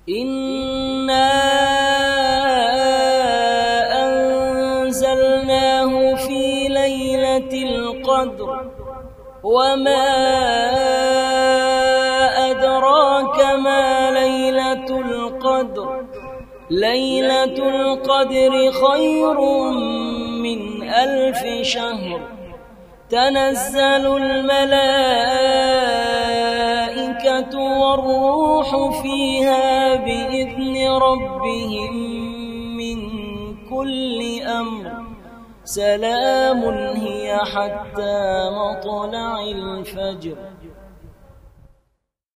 إنا أنزلناه في ليلة القدر وما أدراك ما ليلة القدر ليلة القدر خير من 1000 شهر تنزل الملائكة والروح فيها بإذن ربهم من كل أمر سلام هي حتى مطلع الفجر.